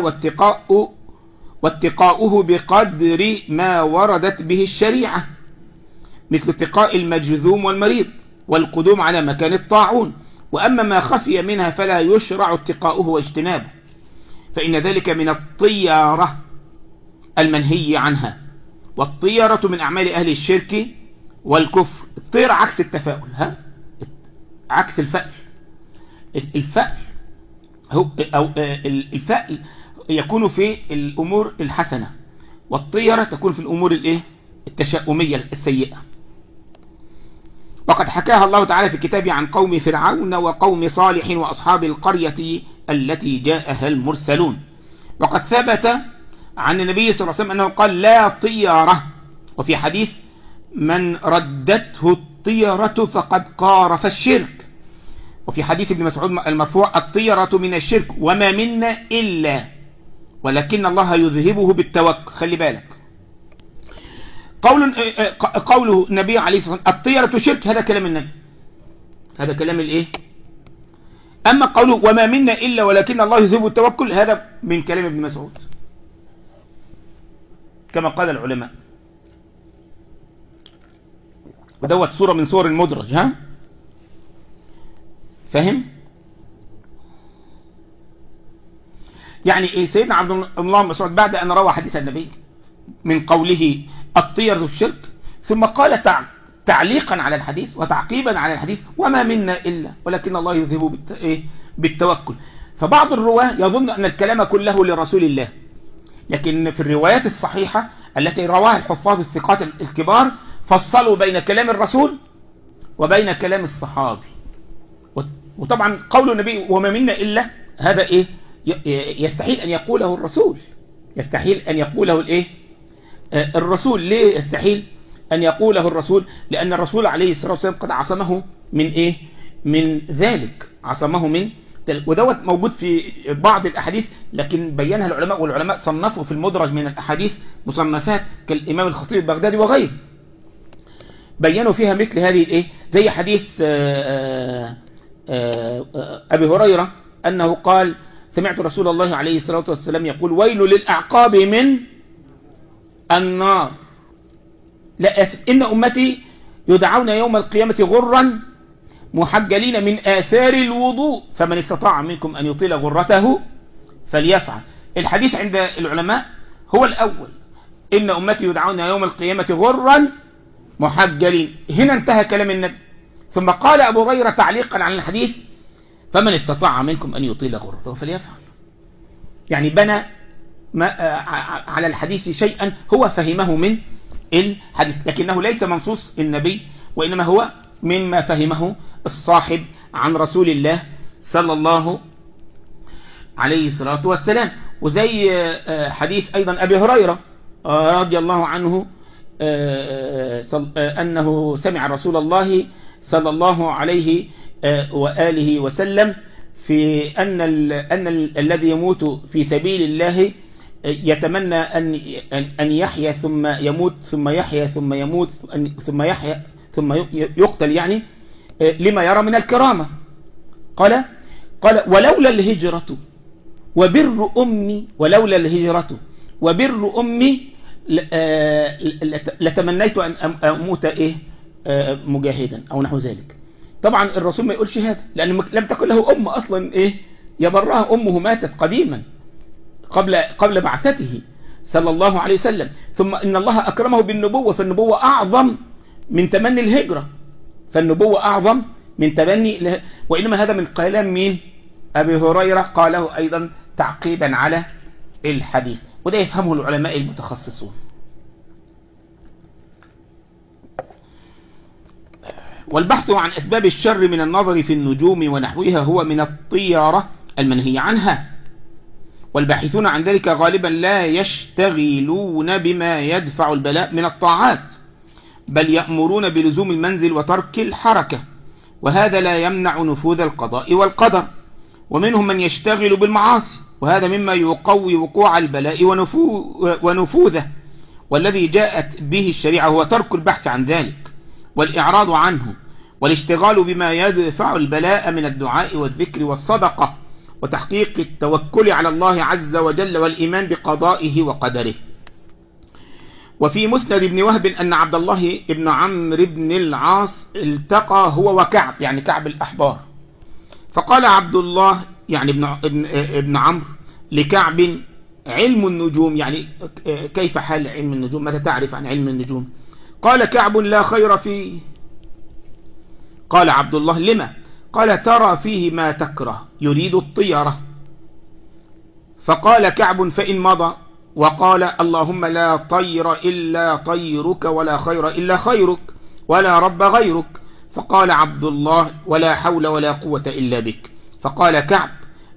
واتقاؤه بقدر ما وردت به الشريعة، مثل اتقاء المجذوم والمريض والقدوم على مكان الطاعون. وأما ما خفي منها فلا يشرع اتقاؤه واجتنابه، فإن ذلك من الطيارة المنهي عنها، والطيارة من أعمال أهل الشرك والكفر. الطير عكس التفاؤل، عكس الفأل. الفأل يكون في الأمور الحسنة، والطيرة تكون في الأمور التشاؤمية السيئة. وقد حكاها الله تعالى في كتابه عن قوم فرعون وقوم صالح وأصحاب القرية التي جاءها المرسلون. وقد ثبت عن النبي صلى الله عليه وسلم أنه قال لا طيرة. وفي حديث من ردته الطيرة فقد قارف الشرك. وفي حديث ابن مسعود المرفوع الطيرة من الشرك وما منا إلا ولكن الله يذهبه بالتوكل. خلي بالك قوله النبي عليه الصلاة والسلام الطيرة شرك، هذا كلام النبي، هذا كلام الايه. اما قوله وما منا الا ولكن الله يذهب التوكل هذا من كلام ابن مسعود كما قال العلماء. ودوت صورة من صور المدرج. ها فهم؟ يعني إيه سيدنا عبد الله مسعود بعد أن روى حديث النبي من قوله الطير الشرك ثم قال تعليقا على الحديث وتعقيبا على الحديث وما منا إلا ولكن الله يذهب بالتوكل. فبعض الرواه يظن أن الكلام كله لرسول الله، لكن في الروايات الصحيحة التي رواها الحفاظ الثقات الكبار فصلوا بين كلام الرسول وبين كلام الصحابي. وطبعا قول النبي وما منا إلا هذا إيه يستحيل أن يقوله الرسول، يستحيل أن يقوله الإيه الرسول. ليه يستحيل أن يقوله الرسول؟ لأن الرسول عليه الصلاة والسلام قد عصمه من إيه من ذلك، عصمه من ذلك. ودوت موجود في بعض الأحاديث لكن بينها العلماء، والعلماء صنفوا في المدرج من الأحاديث مصنفات كالإمام الخطيب البغدادي وغيره بينوا فيها مثل هذه الإيه زي حديث أبي هريرة أنه قال سمعت رسول الله عليه الصلاة والسلام يقول ويل للأعقاب من النار. لا أسف إن أمتي يدعون يوم القيامة غرا محجلين من آثار الوضوء فمن استطاع منكم أن يطيل غرته فليفعل. الحديث عند العلماء هو الأول إن أمتي يدعون يوم القيامة غرا محجلين، هنا انتهى كلام النبي. ثم قال أبو هريرة تعليقا على الحديث فمن استطاع منكم أن يطيل غرته فليفعل. يعني بنى على الحديث شيئا هو فهمه من الحديث، لكنه ليس منصوص النبي وإنما هو مما فهمه الصاحب عن رسول الله صلى الله عليه الصلاة والسلام. وزي حديث أيضا أبي هريرة رضي الله عنه أنه سمع رسول الله صلى الله عليه وآله وسلم في أن الذي يموت في سبيل الله يتمنى أن يحيا ثم يموت ثم يحيا ثم يموت ثم يحيا ثم يقتل، يعني لما يرى من الكرامة. قال ولولا الهجرة وبر أمي، ولولا الهجرة وبر أمي لتمنيت أن أموت مجاهدا أو نحو ذلك. طبعا الرسول ما يقولش هذا لأنه لم تكن له أم أصلا يبرها، أمه ماتت قديما قبل بعثته صلى الله عليه وسلم. ثم إن الله أكرمه بالنبوة، فالنبوة أعظم من تمني الهجرة، فالنبوة أعظم من تمني وإنما هذا من كلام مين؟ أبي هريرة قاله أيضا تعقيبا على الحديث، وده يفهمه العلماء المتخصصون. والبحث عن أسباب الشر من النظر في النجوم ونحوها هو من الطيرة المنهي عنها، والباحثون عن ذلك غالبا لا يشتغلون بما يدفع البلاء من الطاعات، بل يأمرون بلزوم المنزل وترك الحركة، وهذا لا يمنع نفوذ القضاء والقدر. ومنهم من يشتغل بالمعاصي، وهذا مما يقوي وقوع البلاء ونفوذه، والذي جاءت به الشريعة هو ترك البحث عن ذلك والإعراض عنه، والاشتغال بما يدفع البلاء من الدعاء والذكر والصدقة، وتحقيق التوكل على الله عز وجل والإيمان بقضائه وقدره. وفي مسند ابن وهب أن عبد الله ابن عمرو بن العاص التقى هو وكعب، يعني كعب الأحبار، فقال عبد الله يعني ابن عمرو لكعب علم النجوم، يعني كيف حال علم النجوم، ماذا تعرف عن علم النجوم؟ قال كعب لا خير فيه. قال عبد الله لما؟ قال ترى فيه ما تكره، يريد الطيرة. فقال كعب فإن مضى وقال اللهم لا طير إلا طيرك ولا خير إلا خيرك ولا رب غيرك، فقال عبد الله ولا حول ولا قوة إلا بك. فقال كعب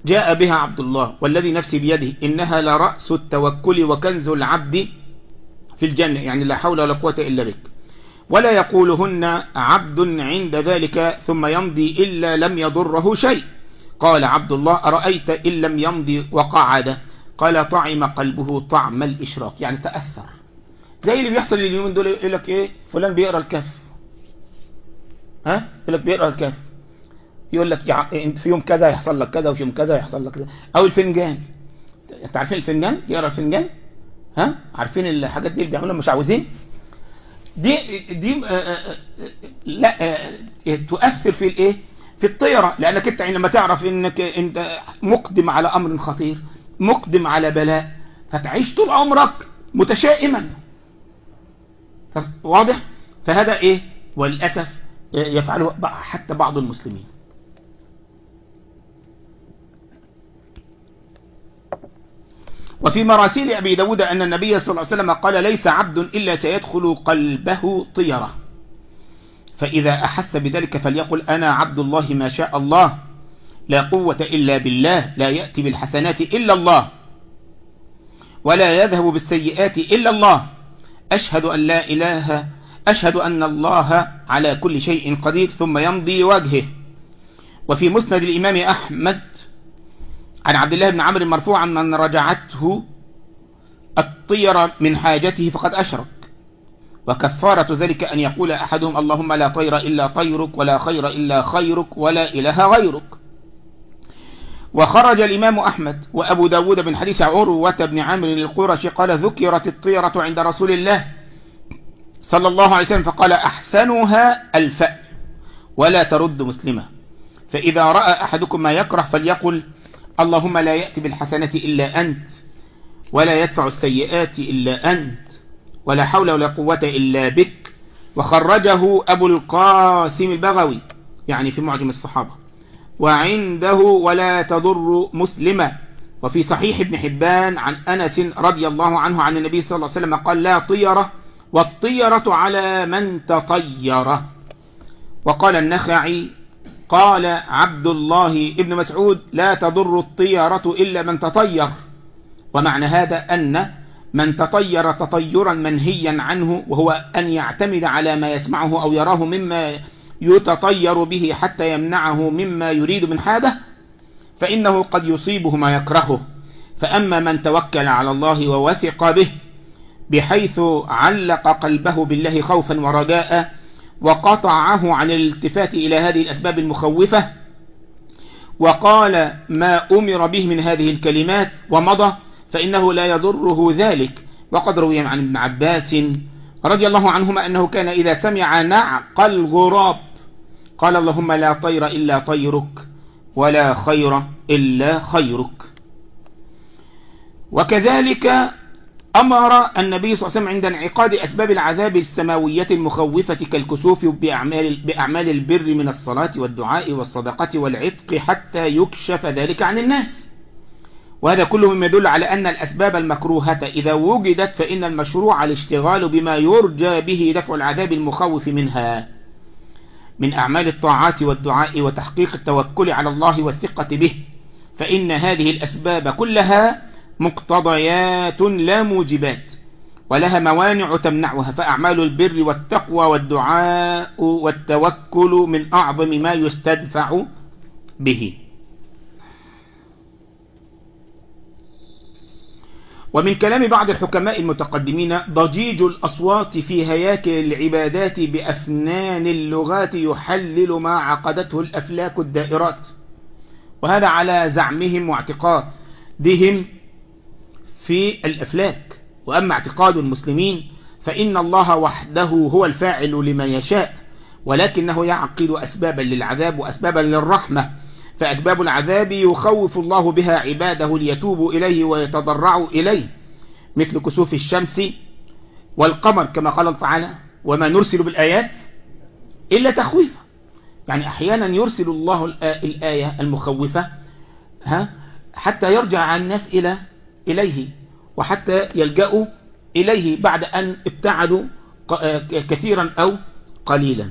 جاء بها عبد الله والذي نفسي بيده إنها لرأس التوكل وكنز العبد في الجنة، يعني لا حول ولا قوة إلا بك. ولا يقولهن عبد عند ذلك ثم يمضي إلا لم يضره شيء. قال عبد الله أرأيت إن لم يمضي وقعد؟ قال طعم قلبه طعم الإشراك، يعني تأثر، زي اللي بيحصل اليومين دول. يقول لك إيه، فلان بيقرأ الكهف، ها، يقول لك بيقرأ الكهف، يقول لك في يوم كذا يحصل لك كذا، وفي يوم كذا يحصل لك كذا. أو الفنجان، أنت عارفين الفنجان؟ يقرأ الفنجان، ها، عارفين الحاجات دي اللي بيعملوها مش عاوزين؟ دي لا تؤثر في الايه، في الطيرة، لانك انت عندما تعرف انك انت مقدم على امر خطير، مقدم على بلاء، فتعيش طول عمرك متشائما. واضح؟ فهذا ايه، وللاسف يفعله حتى بعض المسلمين. وفي مراسيل أبي داود أن النبي صلى الله عليه وسلم قال ليس عبد إلا سيدخل قلبه طيرة، فإذا أحس بذلك فليقل أنا عبد الله ما شاء الله، لا قوة إلا بالله، لا يأتي بالحسنات إلا الله، ولا يذهب بالسيئات إلا الله، أشهد أن الله على كل شيء قدير، ثم يمضي وجهه. وفي مسند الإمام أحمد عن عبد الله بن عمرو مرفوعا من رجعته الطير من حاجته فقد أشرك، وكفارة ذلك أن يقول أحدهم اللهم لا طير إلا طيرك، ولا خير إلا خيرك، ولا إله غيرك. وخرج الإمام أحمد وأبو داود من حديث عروة بن عامر القرشي قال ذكرت الطيرة عند رسول الله صلى الله عليه وسلم فقال أحسنها الفأل ولا ترد مسلمة، فإذا رأى أحدكم ما يكره فليقل اللهم لا يأتي بالحسنة إلا أنت، ولا يدفع السيئات إلا أنت، ولا حول ولا قوة إلا بك. وخرجه أبو القاسم البغوي يعني في معجم الصحابة، وعنده ولا تضر مسلمة. وفي صحيح ابن حبان عن أنس رضي الله عنه عن النبي صلى الله عليه وسلم قال لا طيرة، والطيرة على من تطير. وقال النخعي قال عبد الله ابن مسعود لا تضر الطيرة إلا من تطير. ومعنى هذا أن من تطير تطيرا منهيا عنه، وهو أن يعتمد على ما يسمعه أو يراه مما يتطير به حتى يمنعه مما يريد من حاجة، فإنه قد يصيبه ما يكرهه. فأما من توكل على الله ووثق به بحيث علق قلبه بالله خوفا ورجاء، وقطعه عن الالتفات إلى هذه الأسباب المخوفة، وقال ما أمر به من هذه الكلمات ومضى، فإنه لا يضره ذلك. وقد روي عن ابن عباس رضي الله عنهما أنه كان إذا سمع نعق الغراب قال اللهم لا طير إلا طيرك، ولا خير إلا خيرك. وكذلك أمر النبي صلى الله عليه وسلم عند انعقاد أسباب العذاب السماوية المخوفة كالكسوف بأعمال البر من الصلاة والدعاء والصدقة والعتق حتى يكشف ذلك عن الناس. وهذا كله مما يدل على أن الأسباب المكروهة إذا وجدت فإن المشروع الاشتغال بما يرجى به دفع العذاب المخوف منها من أعمال الطاعات والدعاء وتحقيق التوكل على الله والثقة به، فإن هذه الأسباب كلها مقتضيات لا موجبات، ولها موانع تمنعها. فأعمال البر والتقوى والدعاء والتوكل من أعظم ما يستدفع به. ومن كلام بعض الحكماء المتقدمين ضجيج الأصوات في هياكل العبادات بأفنان اللغات يحلل ما عقدته الأفلاك الدائرات، وهذا على زعمهم واعتقادهم في الأفلاك. وأما اعتقاد المسلمين فإن الله وحده هو الفاعل لما يشاء، ولكنه يعقد أسبابا للعذاب وأسبابا للرحمة. فأسباب العذاب يخوف الله بها عباده ليتوبوا إليه ويتضرعوا إليه، مثل كسوف الشمس والقمر كما قال تعالى وما نرسل بالآيات إلا تخويفا. يعني أحيانا يرسل الله الآية المخوفة حتى يرجع الناس إليه وحتى يلجأوا إليه بعد أن ابتعدوا كثيرا أو قليلا.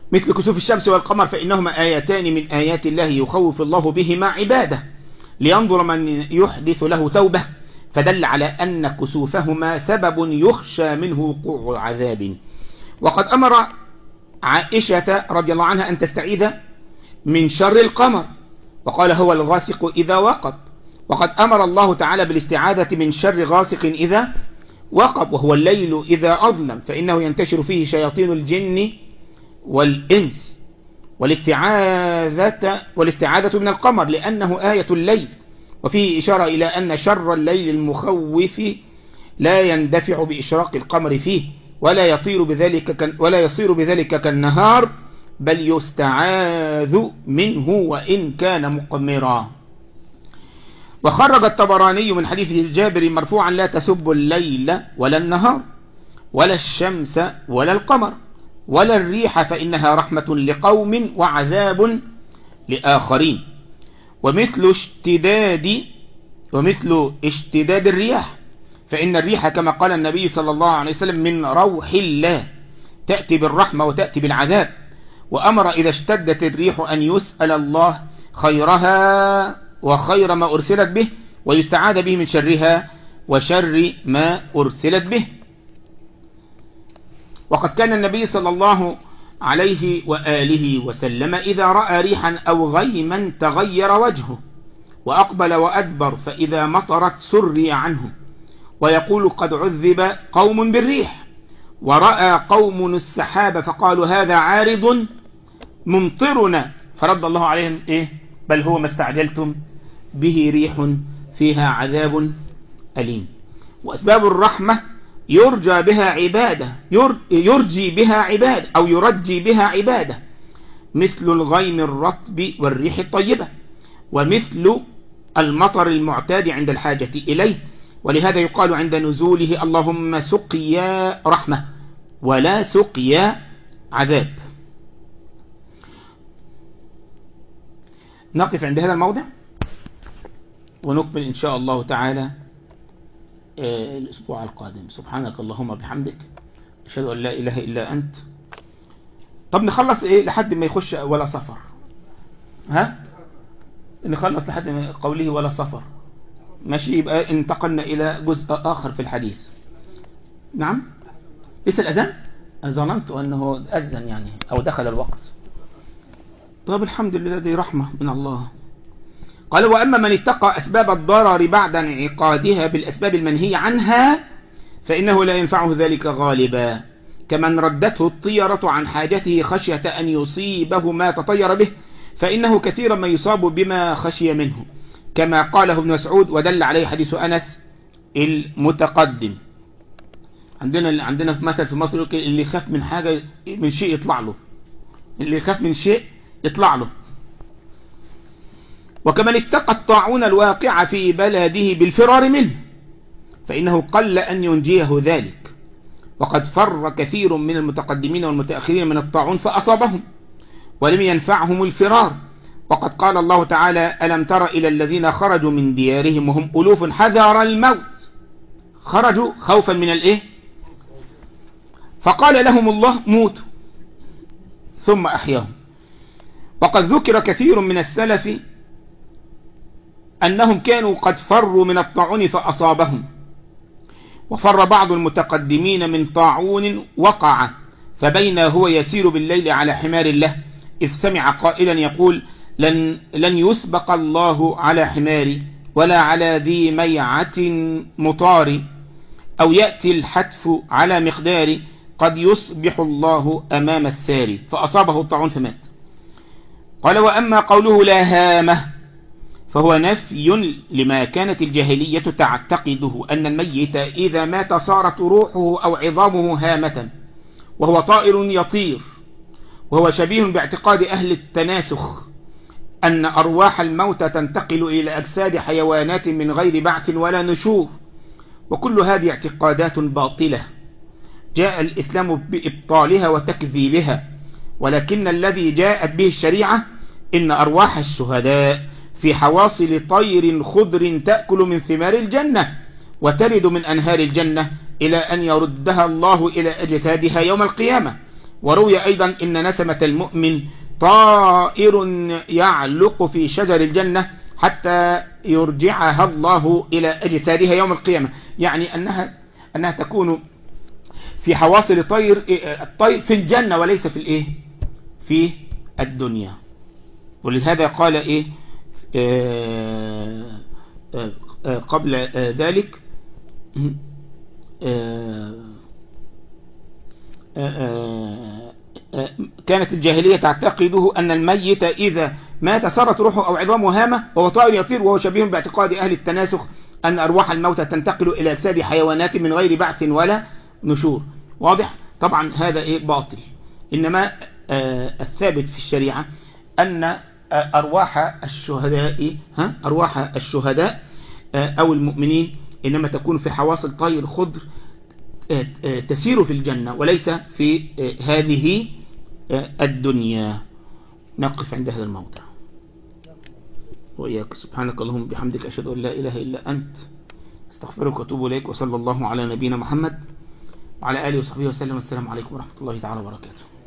مثل كسوف الشمس والقمر فإنهما آيتان من آيات الله يخوف الله بهما عباده لينظر من يحدث له توبة، فدل على أن كسوفهما سبب يخشى منه وقوع عذاب. وقد أمر عائشة رضي الله عنها أن تستعيذ من شر القمر، وقال هو الغاسق إذا وقب. وقد أمر الله تعالى بالاستعاذة من شر غاسق إذا وقب، وهو الليل إذا أظلم، فإنه ينتشر فيه شياطين الجن والإنس. والاستعاذة من القمر لأنه آية الليل، وفيه إشارة إلى أن شر الليل المخوف لا يندفع بإشراق القمر فيه، ولا يصير بذلك كالنهار، بل يستعاذ منه وإن كان مقمرا. وخرج الطبراني من حديث جابر مرفوعا لا تسبوا الليل ولا النهار ولا الشمس ولا القمر ولا الريح فإنها رحمة لقوم وعذاب لآخرين. ومثل اشتداد الرياح، فإن الريح كما قال النبي صلى الله عليه وسلم من روح الله، تأتي بالرحمة وتأتي بالعذاب. وأمر إذا اشتدت الريح أن يسأل الله خيرها وخير ما أرسلت به، ويستعاذ به من شرها وشر ما أرسلت به. وقد كان النبي صلى الله عليه وآله وسلم إذا رأى ريحا أو غيما تغير وجهه وأقبل وأدبر، فإذا مطرت سري عنه، ويقول قد عذب قوم بالريح. ورأى قوم السحاب فقالوا هذا عارض ممطرنا، فرد الله عليهم بل هو ما استعجلتم به ريح فيها عذاب أليم. وأسباب الرحمة يرجى بها عبادة، مثل الغيم الرطب والريح الطيبة، ومثل المطر المعتاد عند الحاجة إليه. ولهذا يقال عند نزوله اللهم سقيا رحمة ولا سقيا عذاب. نقف عند هذا الموضع ونكمل إن شاء الله تعالى الأسبوع القادم. سبحانك اللهم بحمدك، أشهد أن لا إله إلا أنت. طب نخلص لحد ما يخش ولا سفر؟ نخلص لحد ما قوله ولا سفر، ماشي. يبقى انتقلنا إلى جزء آخر في الحديث. نعم، لسه الأذان؟ أنا ظننت أنه أذن يعني أو دخل الوقت. طب الحمد لله، دي رحمة من الله. قال وأما من اتقى أسباب الضرر بعد انعقادها بالأسباب المنهية عنها فإنه لا ينفعه ذلك غالبا، كمن ردته الطيرة عن حاجته خشية أن يصيبه ما تطير به، فإنه كثيرا ما يصاب بما خشي منه، كما قاله ابن مسعود، ودل عليه حديث أنس المتقدم. عندنا مثل في مصر اللي يخاف من حاجة من شيء يطلع له، اللي يخاف من شيء يطلع له. وكمن اتقى الطاعون الواقع في بلده بالفرار منه، فإنه قل أن ينجيه ذلك، وقد فر كثير من المتقدمين والمتأخرين من الطاعون فأصابهم ولم ينفعهم الفرار. وقد قال الله تعالى ألم تر إلى الذين خرجوا من ديارهم وهم ألوف حذر الموت، خرجوا خوفا من فقال لهم الله موتوا ثم أحياهم. وقد ذكر كثير من السلف أنهم كانوا قد فروا من الطاعون فأصابهم. وفر بعض المتقدمين من طاعون وقع، فبين هو يسير بالليل على حمار له إذ سمع قائلا يقول لن يسبق الله على حماري ولا على ذي ميعة مطار، أو يأتي الحتف على مقداري، قد يصبح الله أمام الساري، فأصابه الطاعون فمات. قال وأما قوله لا هامة فهو نفي لما كانت الجاهلية تعتقده أن الميت إذا مات صارت روحه أو عظامه هامة، وهو طائر يطير، وهو شبيه باعتقاد أهل التناسخ أن أرواح الموتى تنتقل إلى أجساد حيوانات من غير بعث ولا نشور. وكل هذه اعتقادات باطلة جاء الإسلام بإبطالها وتكذيبها، ولكن الذي جاءت به الشريعة إن أرواح الشهداء في حواصل طير خضر تأكل من ثمار الجنة وترد من أنهار الجنة إلى أن يردها الله إلى أجسادها يوم القيامة، وروي أيضا إن نسمة المؤمن طائر يعلق في شجر الجنة حتى يرجعها الله إلى أجسادها يوم القيامة، يعني أنها تكون في حواصل الطير في الجنة وليس في الإيه في الدنيا. ولهذا قال إيه قبل ذلك كانت الجاهلية تعتقده أن الميت إذا مات سرت روحه أو عظامه هامة وهو طائر يطير، وهو شبيه باعتقاد أهل التناسخ أن أرواح الموتى تنتقل إلى أجساد حيوانات من غير بعث ولا نشور. واضح؟ طبعا هذا إيه باطل. إنما الثابت في الشريعة أن أرواح الشهداء أو المؤمنين إنما تكون في حواصل طير خضر تسير في الجنة وليس في هذه الدنيا. نقف عند هذا الموضع وإياك. سبحانك اللهم بحمدك أشهد أن لا إله إلا أنت استغفرك وأتوب إليك، وصلى الله على نبينا محمد وعلى آله وصحبه وسلم. السلام عليكم ورحمة الله تعالى وبركاته.